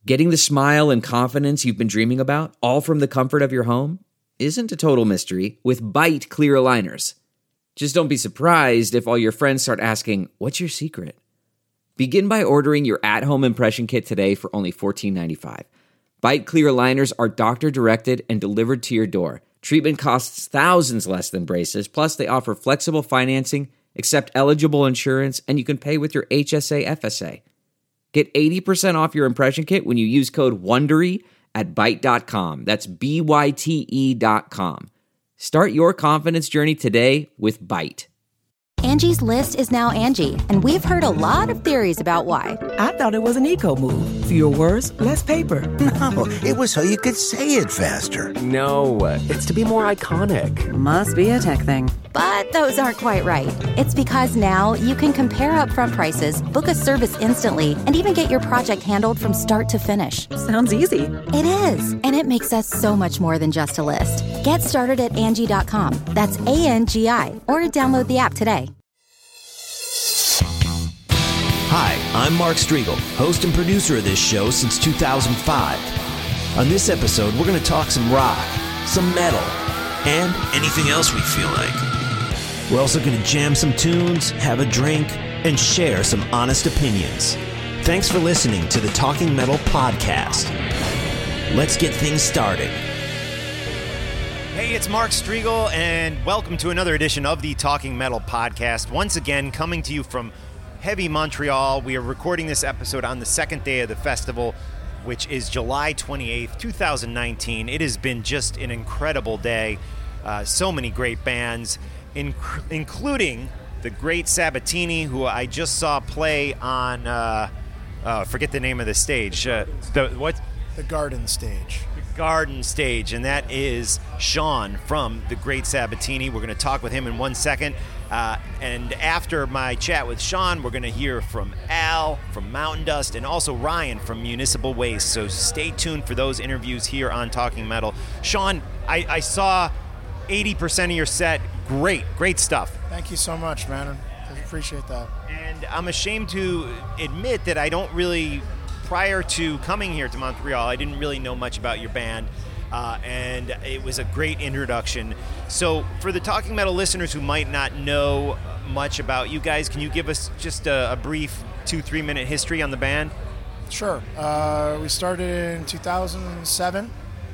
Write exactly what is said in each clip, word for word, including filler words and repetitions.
Getting the smile and confidence you've been dreaming about, all from the comfort of your home, isn't a total mystery with Byte clear aligners. Just don't be surprised if all your friends start asking, "What's your secret?" Begin by ordering your at-home impression kit today for only fourteen ninety-five. Byte clear aligners are doctor-directed and delivered to your door. Treatment costs thousands less than braces, plus they offer flexible financing, accept eligible insurance, and you can pay with your H S A F S A. Get eighty percent off your impression kit when you use code WONDERY at byte dot com. That's B Y T E dot com. Start your confidence journey today with Byte. Angie's List is now Angie, and we've heard a lot of theories about why. I thought it was an eco move. Fewer words, less paper. No, it was so you could say it faster. No, it's to be more iconic. Must be a tech thing. But those aren't quite right. It's because now you can compare upfront prices, book a service instantly, and even get your project handled from start to finish. Sounds easy. It is, and it makes us so much more than just a list. Get started at Angie dot com. That's A N G I, or download the app today. Hi, I'm Mark Striegel, host and producer of this show since two thousand five. On this episode, we're going to talk some rock, some metal, and anything else we feel like. We're also going to jam some tunes, have a drink, and share some honest opinions. Thanks for listening to the Talking Metal Podcast. Let's get things started. Hey, it's Mark Striegel, and welcome to another edition of the Talking Metal Podcast. Once again, coming to you from Heavy Montreal. We are recording this episode on the second day of the festival, which is July twenty-eighth, twenty nineteen. It has been just an incredible day. Uh, so many great bands, inc- including the great Sabatini, who I just saw play on, uh, uh, forget the name of the stage. Uh, the what? The Garden Stage. The Garden Stage, and that is Sean from the great Sabatini. We're going to talk with him in one second. Uh, and after my chat with Sean, we're going to hear from Al from Mountain Dust and also Ryan from Municipal Waste. So stay tuned for those interviews here on Talking Metal. Sean, I, I saw eighty percent of your set. Great, great stuff. Thank you so much, man. I appreciate that. And I'm ashamed to admit that I don't really, prior to coming here to Montreal, I didn't really know much about your band. Uh, and it was a great introduction. So for the Talking Metal listeners who might not know much about you guys, can you give us just a, a brief two, three minute history on the band? Sure. Uh, we started in two thousand seven.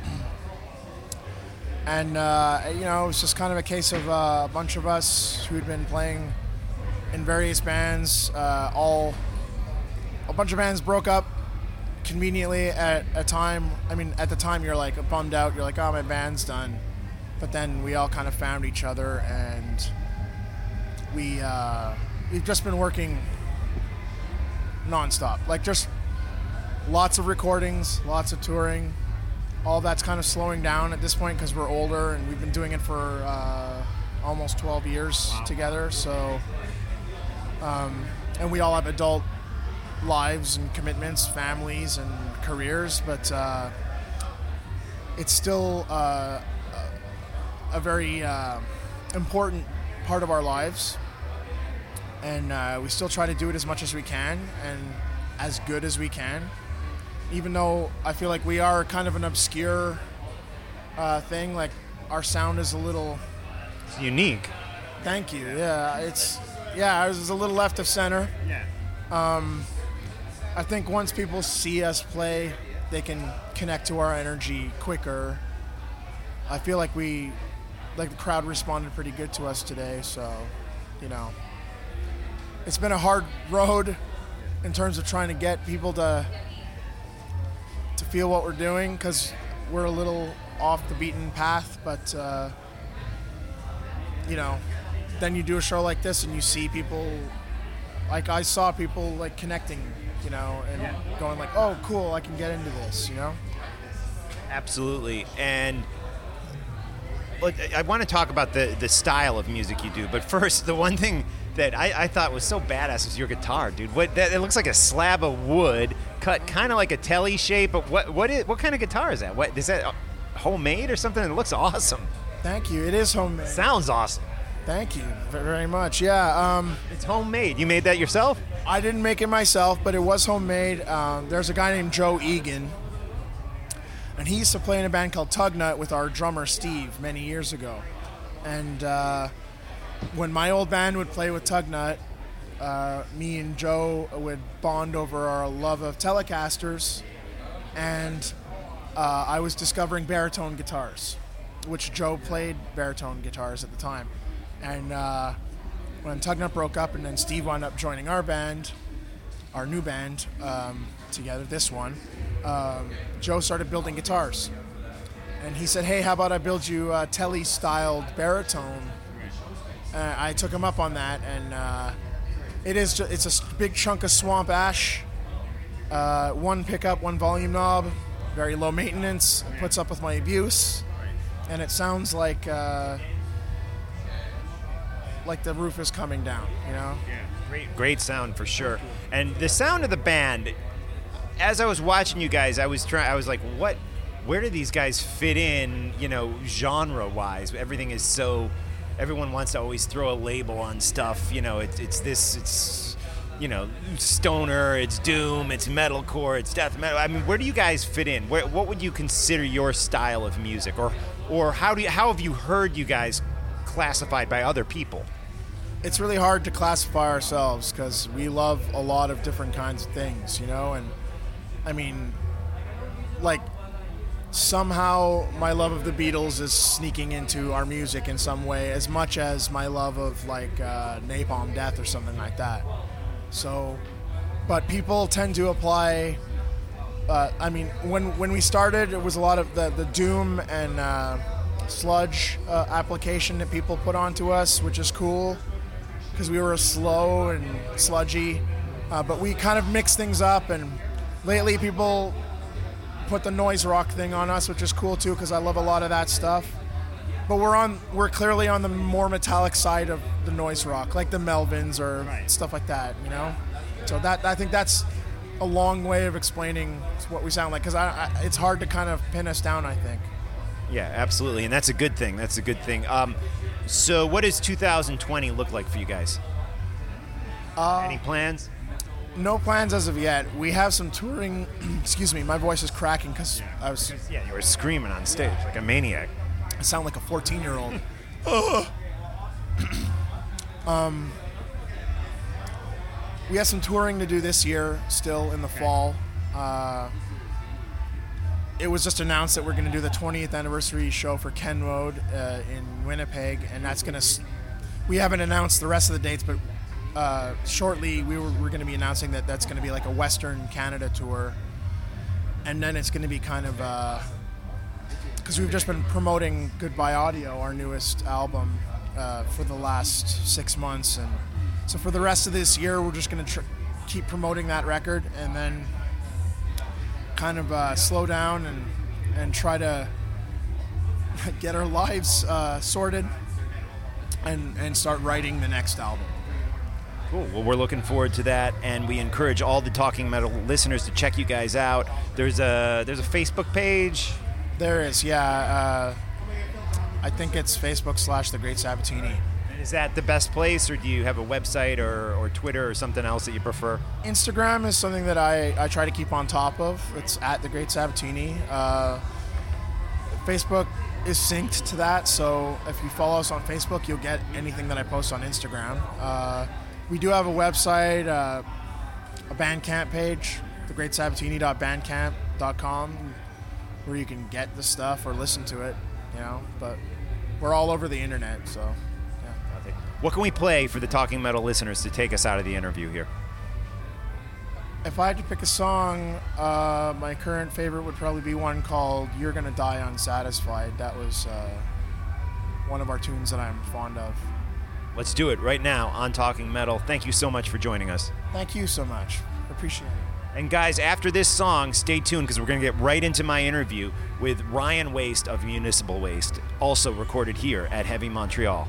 And, uh, you know, it was just kind of a case of uh, a bunch of us who had been playing in various bands. Uh, all, a bunch of bands broke up conveniently at a time. I mean, at the time you're like bummed out. You're like, oh, my band's done. But then we all kind of found each other, and we uh, we've just been working nonstop. Like just lots of recordings, lots of touring. All that's kind of slowing down at this point because we're older, and we've been doing it for uh, almost twelve years wow. together. So, um, and we all have adult lives and commitments, families and careers, but uh, it's still uh, a very uh, important part of our lives, and uh, we still try to do it as much as we can and as good as we can, even though I feel like we are kind of an obscure uh, thing. Like our sound is a little it's unique. Thank you. Yeah, it's yeah, I was a little left of center. Yeah. Um, I think once people see us play, they can connect to our energy quicker. I feel like we, like the crowd responded pretty good to us today, so, you know. It's been a hard road in terms of trying to get people to to feel what we're doing, because we're a little off the beaten path, but, uh, you know, then you do a show like this and you see people, like I saw people like connecting, you know, and yeah. going like, oh, cool, I can get into this, you know? Absolutely. And I want to talk about the, the style of music you do, but first, the one thing that I, I thought was so badass was your guitar, dude. What that, it looks like a slab of wood cut kind of like a telly shape, but what what is what kind of guitar is that? What is that, homemade or something? It looks awesome. Thank you. It is homemade. Sounds awesome. Thank you very much. Yeah. Um, it's homemade. You made that yourself? I didn't make it myself, but it was homemade. Um, there's a guy named Joe Egan, and he used to play in a band called Tugnut with our drummer Steve many years ago. And uh, when my old band would play with Tugnut, uh, me and Joe would bond over our love of Telecasters, and uh, I was discovering baritone guitars, which Joe played baritone guitars at the time. And uh, when Tugnut broke up and then Steve wound up joining our band, our new band, um, together, this one, um, Joe started building guitars. And he said, hey, how about I build you a Tele-styled baritone? Uh, I took him up on that, and uh, it is ju- it's a big chunk of swamp ash, uh, one pickup, one volume knob, very low maintenance, it puts up with my abuse, and it sounds like... Uh, like the roof is coming down, you know? Yeah, great, great sound for sure. And the sound of the band, as I was watching you guys, I was trying. I was like, what? Where do these guys fit in? You know, genre-wise, everything is so. Everyone wants to always throw a label on stuff. You know, it's it's this, it's you know, stoner, it's doom, it's metalcore, it's death metal. I mean, where do you guys fit in? Where, what would you consider your style of music, or or how do you, how have you heard you guys classified by other people? It's really hard to classify ourselves because we love a lot of different kinds of things, you know? And, I mean, like, somehow my love of the Beatles is sneaking into our music in some way, as much as my love of, like, uh, Napalm Death or something like that. So, but people tend to apply... Uh, I mean, when when we started, it was a lot of the, the doom and uh, sludge uh, application that people put onto us, which is cool because we were slow and sludgy. Uh, but we kind of mixed things up, and lately people put the noise rock thing on us, which is cool too because I love a lot of that stuff. But we're on we're clearly on the more metallic side of the noise rock, like the Melvins or right. stuff like that, you know. So that I think that's a long way of explaining what we sound like, because I, I, it's hard to kind of pin us down, I think. Yeah, absolutely, and that's a good thing. That's a good thing. Um, so what does two thousand twenty look like for you guys? Uh, Any plans? No plans as of yet. We have some touring. Excuse me, my voice is cracking because yeah. I was... Yeah, you were screaming on stage yeah. like a maniac. I sound like a fourteen-year-old. um... We have some touring to do this year, still in the okay. fall. Uh, it was just announced that we're going to do the twentieth anniversary show for Ken Road uh, in Winnipeg, and that's going to. We haven't announced the rest of the dates, but uh, shortly we were, we're going to be announcing that that's going to be like a Western Canada tour, and then it's going to be kind of because uh, we've just been promoting Goodbye Audio, our newest album, uh, for the last six months, and. So for the rest of this year, we're just going to tr- keep promoting that record and then kind of uh, slow down and and try to get our lives uh, sorted and, and start writing the next album. Cool. Well, we're looking forward to that, and we encourage all the Talking Metal listeners to check you guys out. There's a there's a Facebook page. There is, yeah. Uh, I think it's Facebook slash The Great Sabatini. Is that the best place, or do you have a website or, or Twitter or something else that you prefer? Instagram is something that I, I try to keep on top of. It's at The Great Sabatini. Uh, Facebook is synced to that, so if you follow us on Facebook, you'll get anything that I post on Instagram. Uh, we do have a website, uh, a Bandcamp page, the great sabatini dot bandcamp dot com, where you can get the stuff or listen to it, you know, but we're all over the internet, so... What can we play for the Talking Metal listeners to take us out of the interview here? If I had to pick a song, uh, my current favorite would probably be one called You're Gonna Die Unsatisfied. That was uh, one of our tunes that I'm fond of. Let's do it right now on Talking Metal. Thank you so much for joining us. Thank you so much. Appreciate it. And guys, after this song, stay tuned because we're going to get right into my interview with Ryan Waste of Municipal Waste, also recorded here at Heavy Montreal.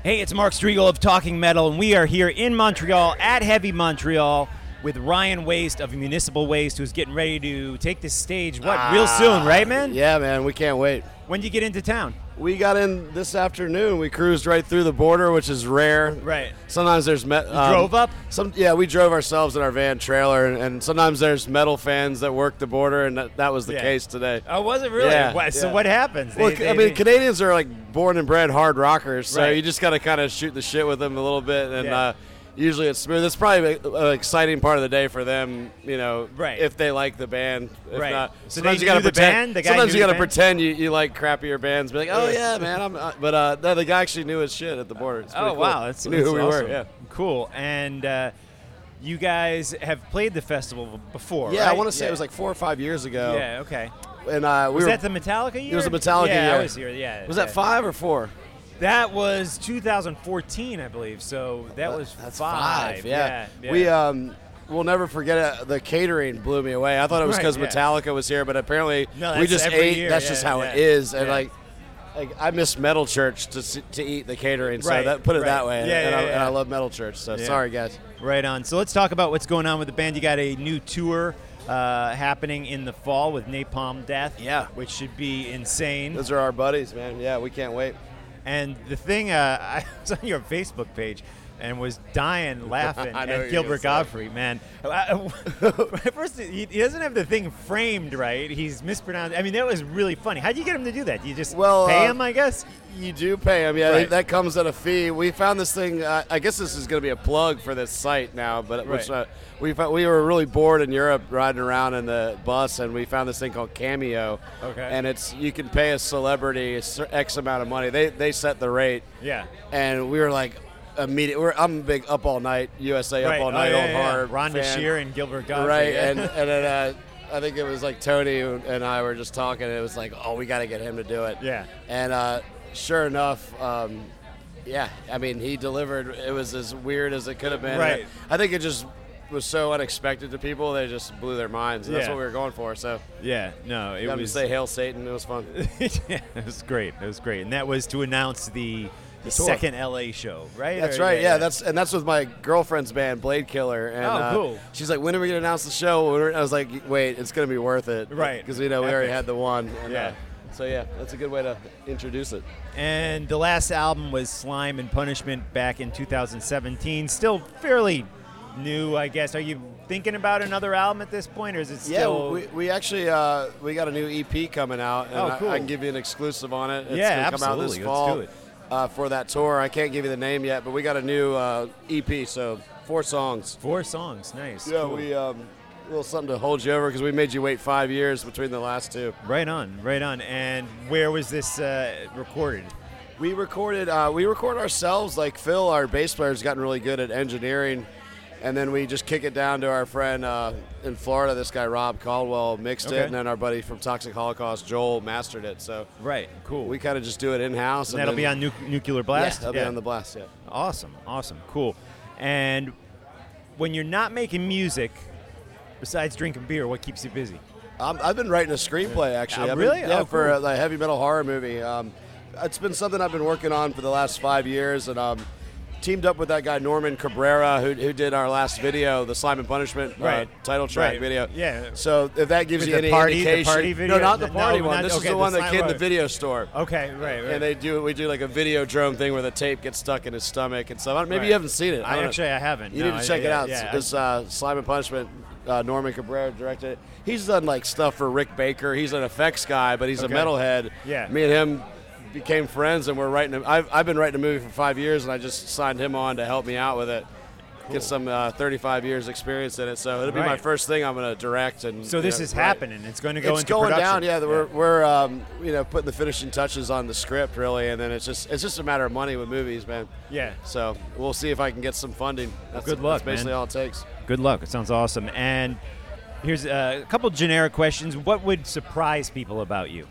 Hey, it's Mark Strigl of Talking Metal, and we are here in Montreal at Heavy Montreal with Ryan Waste of Municipal Waste, who's getting ready to take the stage, what, ah, real soon, right, man? Yeah, man, we can't wait. When did you get into town? We got in this afternoon. We cruised right through the border, which is rare. Right. Sometimes there's met. You um, drove up? Some yeah, we drove ourselves in our van trailer, and, and sometimes there's metal fans that work the border, and that, that was the yeah. case today. Oh, was it really? Yeah, what, so yeah. what happens? Well, they, they, I mean, they, Canadians are like born and bred hard rockers, so right. you just got to kind of shoot the shit with them a little bit, and yeah. uh, usually it's smooth. It's probably an exciting part of the day for them, you know, right. if they like the band. If right. not, so sometimes they you got to the pretend. Band? The guy sometimes you got to band? pretend you, you like crappier bands. Be like, oh yeah, man. I'm. Uh, but uh, no, the guy actually knew his shit at the border. It's oh cool. wow, that's, he knew that's who we awesome. were. Yeah. Cool. And uh, you guys have played the festival before, Yeah, right? I want to say yeah. it was like four or five years ago. Yeah. Okay. And uh, we was were, that the Metallica year? It was the Metallica yeah, year. I was here. Yeah. Was yeah. that five or four? That was two thousand fourteen, I believe. So that was That's five. five. Yeah. Yeah, yeah. We um, we'll never forget it. The catering blew me away. I thought it was Right, because yeah. Metallica was here, but apparently No, we that's just every ate. year, That's yeah, just how yeah. it is. And Yeah. like, like I miss Metal Church to s- to eat the catering. So Right, that put it right. that way. Yeah, and, yeah, I, yeah. and I love Metal Church. So Yeah. sorry, guys. Right on. So let's talk about what's going on with the band. You got a new tour uh, happening in the fall with Napalm Death. Yeah. Which should be insane. Those are our buddies, man. Yeah, we can't wait. And the thing, uh, I was on your Facebook page and was dying laughing I know what at you're Gilbert gonna say. Godfrey, man. First, he, he doesn't have the thing framed right. He's mispronounced. I mean, that was really funny. How'd you get him to do that? Do you just Well, pay uh, him, I guess? You do pay them, yeah. Right. That comes at a fee. We found this thing. Uh, I guess this is going to be a plug for this site now, but which Right. uh, we found, we were really bored in Europe riding around in the bus, and we found this thing called Cameo. Okay. And it's you can pay a celebrity a cer- X amount of money. They they set the rate. Yeah. And we were like immediate. We're, I'm a big Up All Night U S A Right. Up All Oh, Night yeah, old yeah, yeah. hard Rhonda fan. Shear and Gilbert Godfrey. Right, yeah. and and then uh, I think it was like Tony and I were just talking. And it was like, oh, we got to get him to do it. Yeah. And uh, sure enough, um, yeah, I mean, he delivered. It was as weird as it could have been. Right. I think it just was so unexpected to people. They just blew their minds. And That's Yeah. what we were going for. So Yeah, no, it got him to was. say "Hail Satan." It was fun. yeah, it was great. It was great, and that was to announce the, the tour. second L A show, right? That's Or- right. Yeah, that's and that's with my girlfriend's band, Blade Killer. And, Oh, uh, cool. She's like, "When are we gonna announce the show?" I was like, "Wait, it's gonna be worth it." Right. Because you know we already Epic. had the one. And, Yeah. Uh, so yeah, that's a good way to introduce it. And the last album was Slime and Punishment back in two thousand seventeen. Still fairly new, I guess. Are you thinking about another album at this point, or is it still? Yeah, we, we actually uh, we got a new E P coming out, and Oh, cool. I, I can give you an exclusive on it. It's Yeah, gonna come out this absolutely. fall Let's do it. Uh, for that tour. I can't give you the name yet, but we got a new uh, E P, so four songs. Four songs, nice. Yeah, cool. we um, a little something to hold you over because we made you wait five years between the last two. Right on, right on. And where was this uh, recorded? We recorded. Uh, we record ourselves. Like Phil, our bass player, has gotten really good at engineering, and then we just kick it down to our friend uh, in Florida. This guy Rob Caldwell mixed Okay. it, and then our buddy from Toxic Holocaust, Joel, mastered it. So Right, cool. we kind of just do it in house. and that'll be on nu- Nuclear Blast? Yeah, that'll be on the blast. Yeah. Awesome, awesome, cool. And when you're not making music, besides drinking beer, what keeps you busy? Um, I've been writing a screenplay actually. Uh, I've been- really? yeah, Oh, for cool. a, a heavy metal horror movie. Um, it's been something I've been working on for the last five years, and um, teamed up with that guy Norman Cabrera, who, who did our last video, the Slime and Punishment uh, Right. title track Right. video. Yeah. So if that gives With you the any party- the indication, party video? no, not the No, party no, one. not- This okay, is the the one that Slime- came in the right. video store. Okay, right, right. And they do we do like a video drone thing where the tape gets stuck in his stomach and stuff. Maybe Right. you haven't seen it. I don't know. actually I haven't. You No, need to check I- it out. Yeah, It's uh, Slime and Punishment. Uh, Norman Cabrera directed it. He's done like stuff for Rick Baker. He's an effects guy, but he's Okay. a metalhead. Yeah. Me and him became friends, and we're writing. A, I've I've been writing a movie for five years, and I just signed him on to help me out with it. Get some uh, thirty-five years experience in it, so it'll be my Right. first thing I'm going to direct. And So you this know, is write. happening. It's going to go It's into going production. down. Yeah, we're we're um, you know putting the finishing touches on the script really, and then it's just it's just a matter of money with movies, man. Yeah. So we'll see if I can get some funding. That's, good luck, That's basically man. all it takes. Good luck. It sounds awesome. And here's uh, a couple generic questions. What would surprise people about you?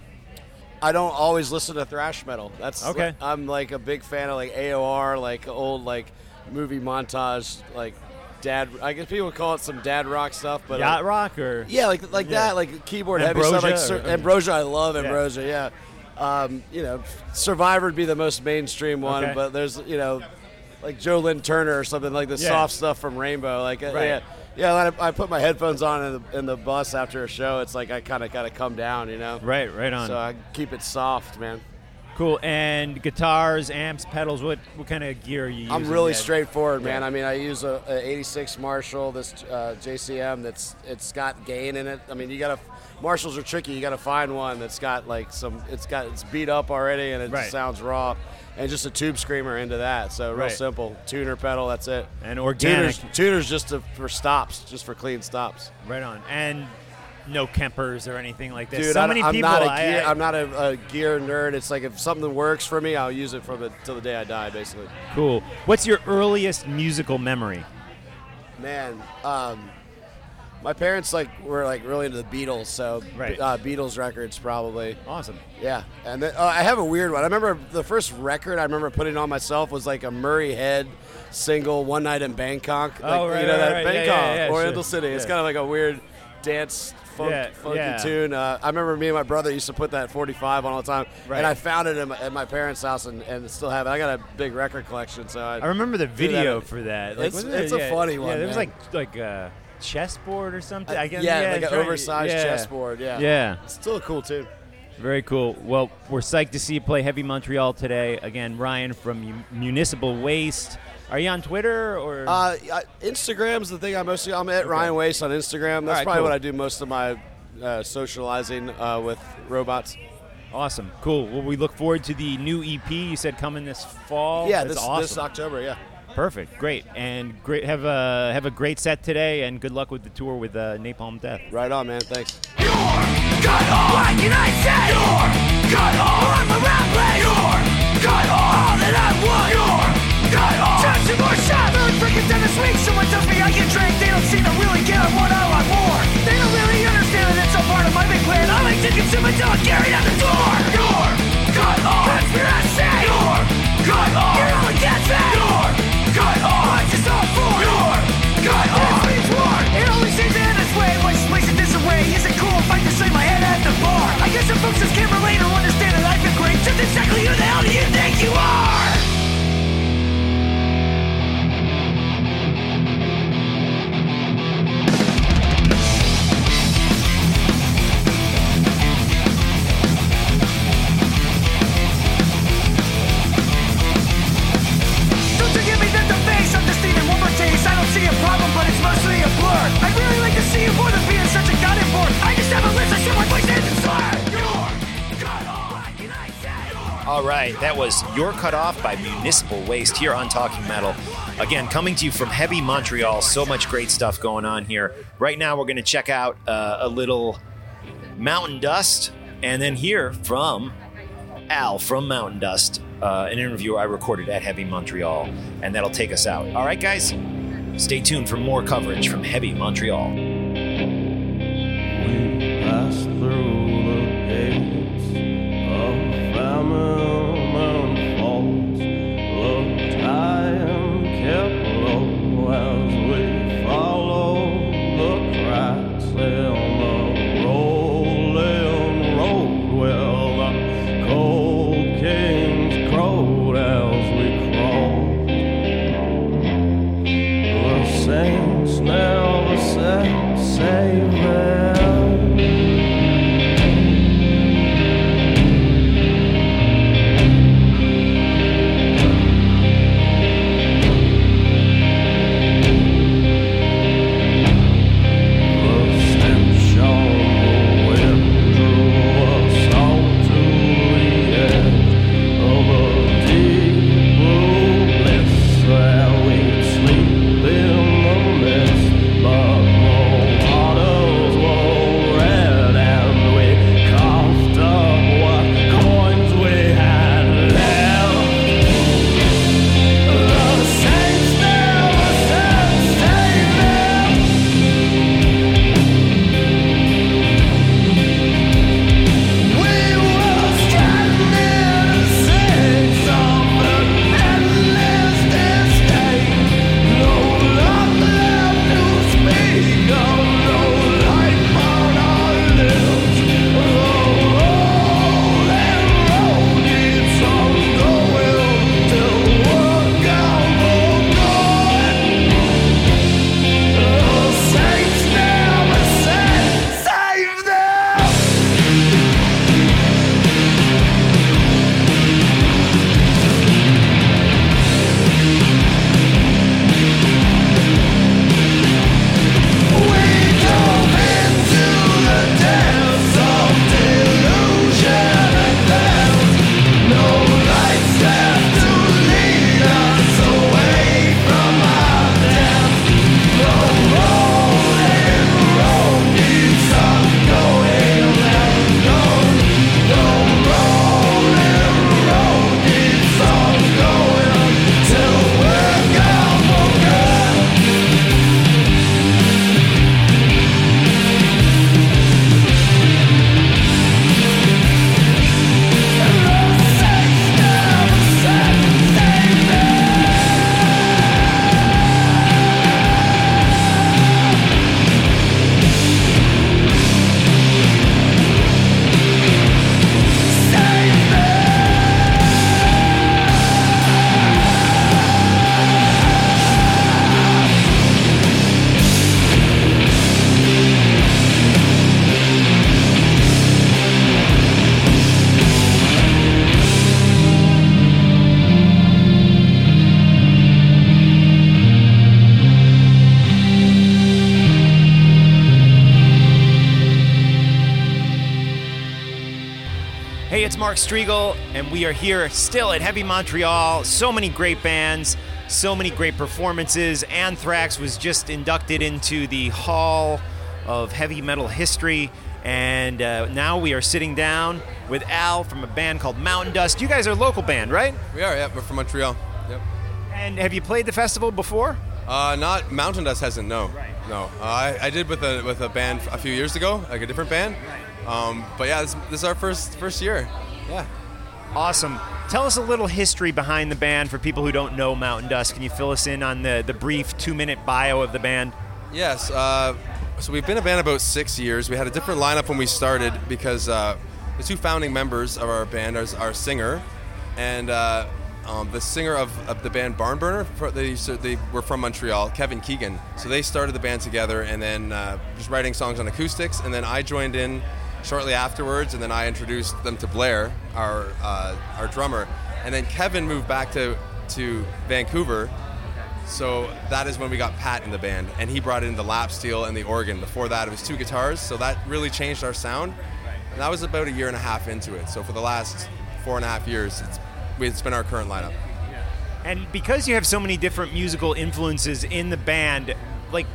I don't always listen to thrash metal. That's Okay. I'm like a big fan of like A O R, like old like movie montage, like dad. I guess people would call it some dad rock stuff, but Yacht uh, rock or yeah, like like Yeah. that, like keyboard heavy stuff. Ambrosia Like or- cer- Ambrosia, I love Yeah. Ambrosia. Yeah, Um, you know, Survivor would be the most mainstream one, Okay. but there's, you know, like Joe Lynn Turner or something, like the Yeah. soft stuff from Rainbow. Like, uh, Right. yeah, yeah. I, I put my headphones on in the, in the bus after a show. It's like I kind of got to come down, you know. Right, right on. So I keep it soft, man. Cool. And guitars, amps, pedals. What what kind of gear are you using? I'm really Ed? straightforward, man. Yeah. I mean, I use a, a eighty-six Marshall, this uh, J C M. That's it's got gain in it. I mean, you gotta Marshalls are tricky. You gotta find one that's got like some. It's got it's beat up already and it Right. sounds raw, and just a tube screamer into that. So real Right. simple tuner pedal. That's it. And organic. Tuners, tuners just to, for stops, just for clean stops. Right on. And no Kempers or anything like this. Dude, so I, many I'm people. not a I- gear. I- I'm not a, a gear nerd. It's like if something works for me, I'll use it from it till the day I die, basically. Cool. What's your earliest musical memory? Man, um, my parents like were like really into the Beatles, so Right. uh, Beatles records probably. Awesome. Yeah, and then, uh, I have a weird one. I remember the first record I remember putting on myself was like a Murray Head single, "One Night in Bangkok." Like, Oh, right, you know right, that right. Yeah, Bangkok, yeah, yeah, Oriental sure. City. It's Yeah. kind of like a weird dance. Funk, Yeah, funky yeah. tune. Uh, I remember me and my brother used to put that forty-five on all the time, Right. and I found it in my, at my parents' house and, and still have it. I got a big record collection, so I, I remember the do that. video for that. Like, It's- wasn't there- it's a yeah, funny one, Yeah, there was man. like like a chessboard or something. I guess, yeah, yeah, like an trying- oversized yeah. chessboard. Yeah, Yeah. it's still a cool tune. Very cool. Well, we're psyched to see you play Heavy Montreal today. Again, Ryan from Mu- Municipal Waste. Are you on Twitter or? Uh, I- Instagram's the thing I mostly. I'm at Ryan Waste on Instagram. That's right, probably cool. what I do most of my uh, socializing uh, with robots. Awesome. Cool. Well, we look forward to the new E P you said coming this fall. Yeah, That's this awesome. this October. Yeah. Perfect. Great. And great. Have a have a great set today, and good luck with the tour with uh, Napalm Death. Right on, man. Thanks. Cut off! What can I say? You're cut off! I'm around place! You're cut off! All that I want! You're cut off! Time some more shots! Really freaking done this week. Someone tells me I can drink. They don't seem to really get what I want more. They don't really understand that it's a part of my big plan. I like to consume until I carry out the door. You're cut off! Conspiracy! You're cut off! You're all against me! You're cut off! What's this all for? You're cut off! This means war! It only seems to end this way. Why just place it this away? Is it cool if I just lay my head at the bar? I guess some folks just can't relate or understand that I've been great. Just exactly who the hell do you think you are? Don't you give me that the face? I'm just needing one more taste. I don't see a problem, but it's mostly a blur. I'd really like to see you more than being such a goddamn bore. I just have a list of shit my voice ends and slur. You're cut off. What can I say? All right, that was You're Cut Off by Municipal Waste here on Talking Metal. Again, coming to you from Heavy Montreal. So much great stuff going on here. Right now, we're going to check out uh, a little Mountain Dust, and then hear from Al from Mountain Dust, uh, an interview I recorded at Heavy Montreal, and that'll take us out. All right, guys, stay tuned for more coverage from Heavy Montreal. We passed through the gates of Famine Falls, looked high and kept low as we followed the cracks in the rolling road where the cold kings crowed as we crawled. The saints never said save them. Hey, it's Mark Striegel, and we are here still at Heavy Montreal. So many great bands, so many great performances. Anthrax was just inducted into the Hall of Heavy Metal History, and uh, now we are sitting down with Al from a band called Mountain Dust. You guys are a local band, right? We are, yeah. We're from Montreal. Yep. And have you played the festival before? Uh, not Mountain Dust hasn't. No, right. no. Uh, I, I did with a with a band a few years ago, like a different band. Right. Um, but yeah, this, this is our first first year. Yeah. Awesome. Tell us a little history behind the band for people who don't know Mountain Dust. Can you fill us in on the, the brief two-minute bio of the band? Yes. Uh, so we've been a band about six years. We had a different lineup when we started because uh, the two founding members of our band are our singer and uh, um, the singer of, of the band Barnburner. They, so they were from Montreal, Kevin Keegan. So they started the band together and then uh, just writing songs on acoustics. And then I joined in shortly afterwards, and then I introduced them to Blair, our uh, our drummer, and then Kevin moved back to to Vancouver. So that is when we got Pat in the band, and he brought in the lap steel and the organ. Before that, it was two guitars, so that really changed our sound. And that was about a year and a half into it. So for the last four and a half years, it's it's been our current lineup. And because you have so many different musical influences in the band, like,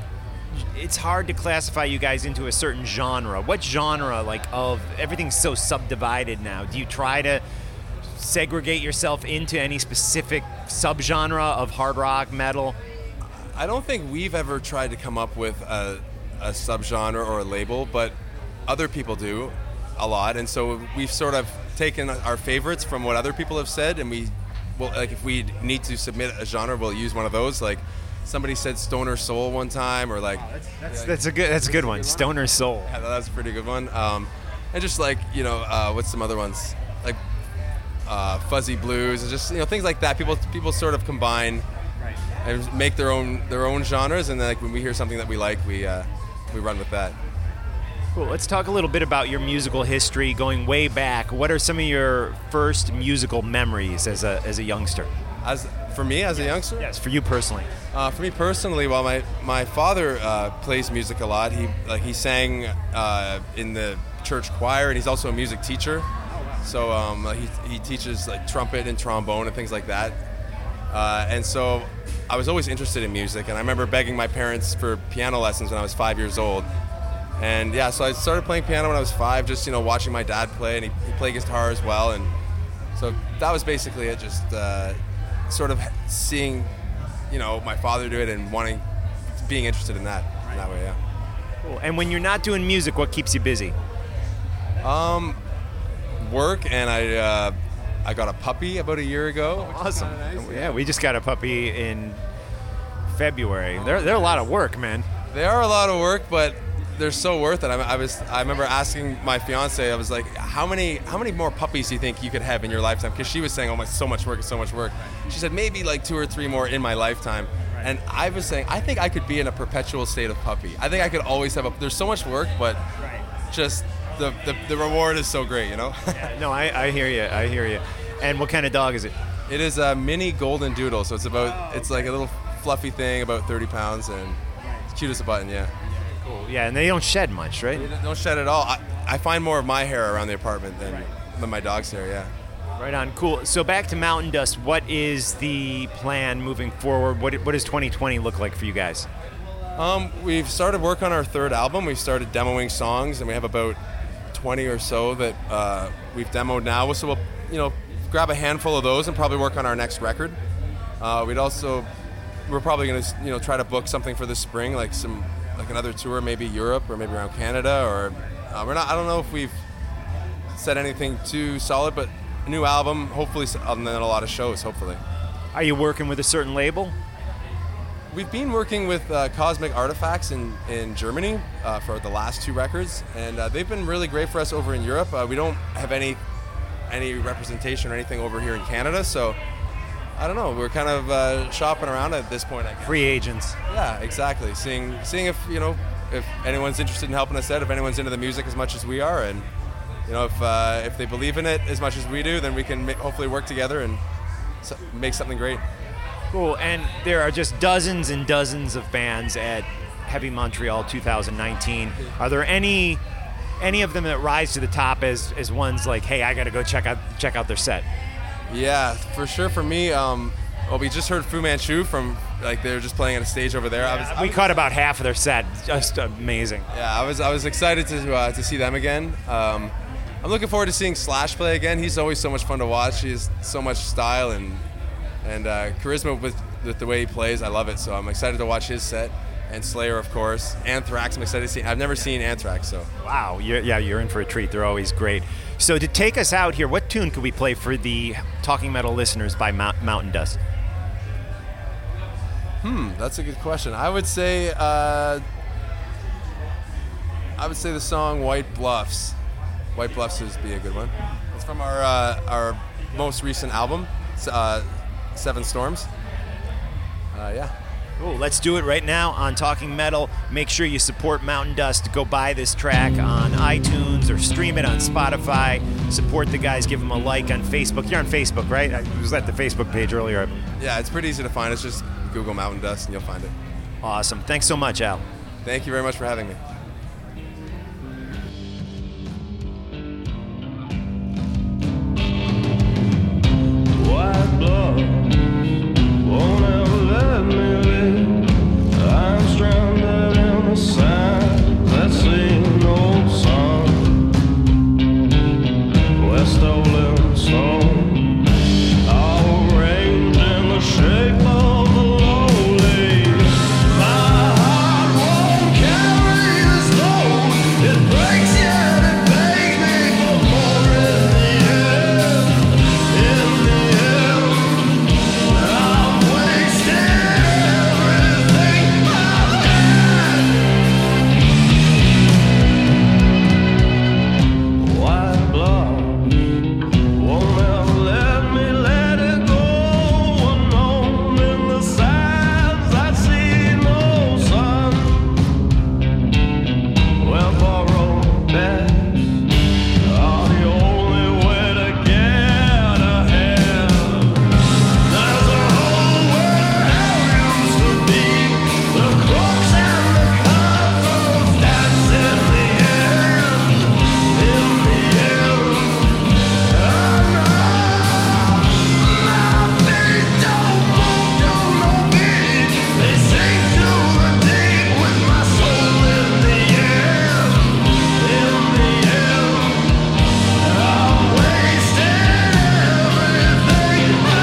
it's hard to classify you guys into a certain genre. What genre, like, of everything's so subdivided now? Do you try to segregate yourself into any specific subgenre of hard rock, metal? I don't think we've ever tried to come up with a, a subgenre or a label, but other people do a lot, and so we've sort of taken our favorites from what other people have said, and we, well, like if we need to submit a genre, we'll use one of those, like. Somebody said Stoner Soul one time, or like oh, that's, that's, yeah, that's a good that's a good one. Stoner Soul. Yeah, that's a pretty good one. Um, and just like you know, uh, what's some other ones like uh, Fuzzy Blues, and just you know things like that. People people sort of combine right. and make their own their own genres, and then like when we hear something that we like, we uh, we run with that. Cool. Let's talk a little bit about your musical history, going way back. What are some of your first musical memories as a as a youngster? As for me, as a youngster? Yes, for you personally. Uh, for me personally, well, my my father uh, plays music a lot. He like he sang uh, in the church choir, and he's also a music teacher. So um, he he teaches like trumpet and trombone and things like that. Uh, and so I was always interested in music, and I remember begging my parents for piano lessons when I was five years old. And yeah, so I started playing piano when I was five, just you know watching my dad play, and he, he played guitar as well. And so that was basically it. Just uh, sort of seeing, you know, my father do it and wanting, being interested in that, in that way, yeah. Cool. And when you're not doing music, what keeps you busy? Um, work, and I uh, I got a puppy about a year ago. Oh, awesome. Nice. Yeah, we just got a puppy in February. They're they're a lot of work, man. They are a lot of work, but they're so worth it. I, I was I remember asking my fiance, I was like, how many how many more puppies do you think you could have in your lifetime? Because she was saying, oh my, so much work, so much work. She said maybe like two or three more in my lifetime. Right. And I was saying, I think I could be in a perpetual state of puppy. I think I could always have a. There's so much work, but right. just the, the the reward is so great, you know. Yeah, no, I, I hear you. I hear you. And what kind of dog is it? It is a mini golden doodle. So it's about oh, okay. it's like a little fluffy thing, about thirty pounds, and it's cute as a button. Yeah. Cool. Yeah, and they don't shed much, right? They don't shed at all. I, I find more of my hair around the apartment than, right. than my dog's hair, yeah. Right on. Cool. So back to Mountain Dust. What is the plan moving forward? What what does twenty twenty look like for you guys? Um, we've started work on our third album. We've started demoing songs, and we have about twenty or so that uh, we've demoed now. So we'll, you know, grab a handful of those and probably work on our next record. Uh, we'd also, we're probably going to, you know, try to book something for the spring, like some... like another tour, maybe Europe or maybe around Canada, or uh, we're not. I don't know if we've said anything too solid, but a new album, hopefully, and then a lot of shows, hopefully. Are you working with a certain label? We've been working with uh, Cosmic Artifacts in in Germany uh, for the last two records, and uh, they've been really great for us over in Europe. Uh, we don't have any any representation or anything over here in Canada, so. I don't know. We're kind of uh, shopping around at this point, I guess. Free agents. Yeah, exactly. Seeing, seeing if you know, if anyone's interested in helping us out, if anyone's into the music as much as we are, and you know, if uh, if they believe in it as much as we do, then we can ma- hopefully work together and so- make something great. Cool. And there are just dozens and dozens of bands at Heavy Montreal two thousand nineteen. Are there any any of them that rise to the top as as ones like, hey, I got to go check out check out their set? Yeah, for sure. For me, um, well, we just heard Fu Manchu from like they were just playing at a stage over there. Yeah, I was, I we was, caught about half of their set. Just amazing. Yeah, I was I was excited to uh, to see them again. Um, I'm looking forward to seeing Slash play again. He's always so much fun to watch. He has so much style and and uh, charisma with with the way he plays. I love it. So I'm excited to watch his set. And Slayer, of course. Anthrax, I'm excited to see. I've never seen Anthrax, so. Wow, you're, yeah, you're in for a treat. They're always great. So to take us out here, what tune could we play for the Talking Metal listeners by Mount, Mountain Dust? Hmm, that's a good question. I would say, uh, I would say the song "White Bluffs." White Bluffs would be a good one. It's from our uh, our most recent album, uh, Seven Storms. Uh, yeah. Cool. Let's do it right now on Talking Metal. Make sure you support Mountain Dust. Go buy this track on iTunes or stream it on Spotify. Support the guys. Give them a like on Facebook. You're on Facebook, right? I was at the Facebook page earlier. Yeah, it's pretty easy to find. It's just Google Mountain Dust and you'll find it. Awesome. Thanks so much, Al. Thank you very much for having me. White blood won't ever let me live. I'm stranded in the sand that's seen no sun. We're stolen stone, our range in the shape of the lowly. My heart won't carry this load. It breaks yet it begs me for more in the end. In the end, I'm wasting everything I've had. White blood won't ever let me let it go. Unknown in the sands, I see no sun. Well, borrowed beds are the only way to get ahead. There's a hole where hell used to be. The crooks and the cutthroats dance in the end. In the end, I know my feet don't move to no beat. They sink to the deep with my soul in the end. In the end, I'm wasting everything I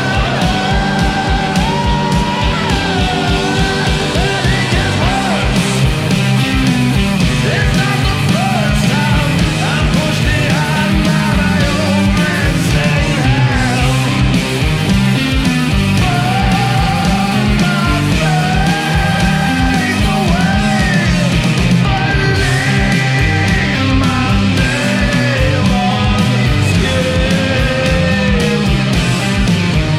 It's not the first time I'm pushed behind by my own insane hand. Burn my faith away, but leave my name unscathed.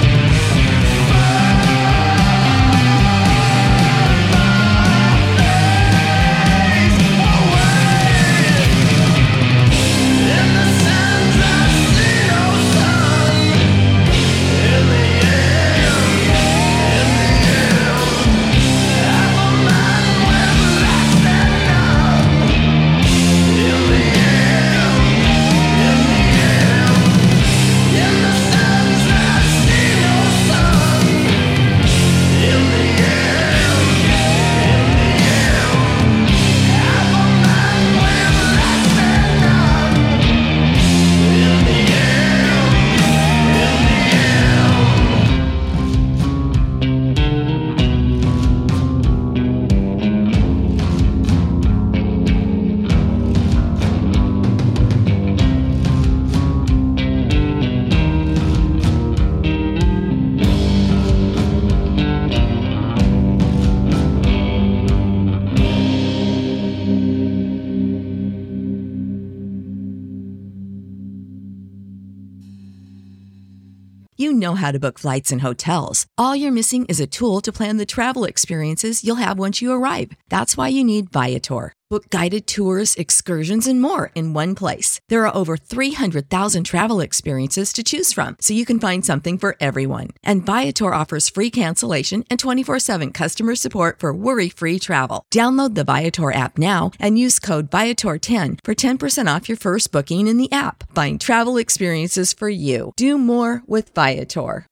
In the sands I see no sun. In the end, in the end, half a man with less than none. In the end, in the end, in the sands I see no sun. In the end, in the end, half a man with less than none. In the end, in the end. You know how to book flights and hotels. All you're missing is a tool to plan the travel experiences you'll have once you arrive. That's why you need Viator. Book guided tours, excursions, and more in one place. There are over three hundred thousand travel experiences to choose from, so you can find something for everyone. And Viator offers free cancellation and twenty-four seven customer support for worry-free travel. Download the Viator app now and use code Viator ten for ten percent off your first booking in the app. Find travel experiences for you. Do more with Viator.